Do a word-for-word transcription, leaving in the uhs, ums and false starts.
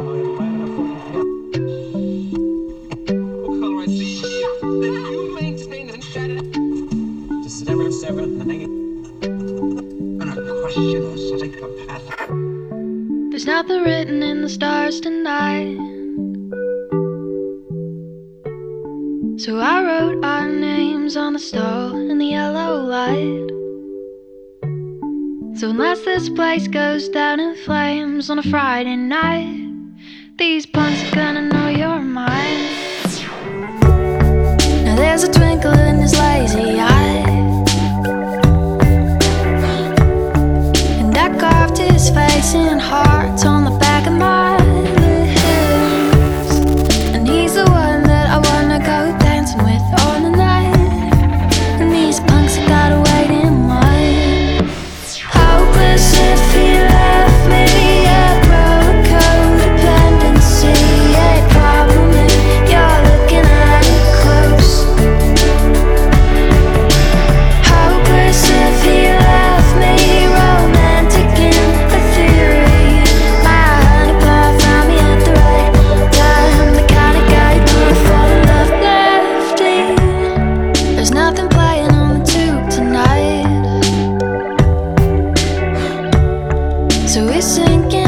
There's nothing written in the stars tonight, so I wrote our names on the stall in the yellow light. So unless this place goes down in flames on a Friday night, these punks are gonna know you're mine. Now there's a twinkle in his lazy eye, and I carved his face in hearts on the back of my lips. And he's the one that I wanna go dancing with all the night, and these punks have gotta wait in line. Hopeless if he left me, a broke codependency, a problem if you're looking at it close. Hopeless if he left me, romantic in a theory. My honey pie found me at the right time, the kind of guy you'd wanna fall in love. Lefty, there's nothing playing on the tube tonight, so we're sinking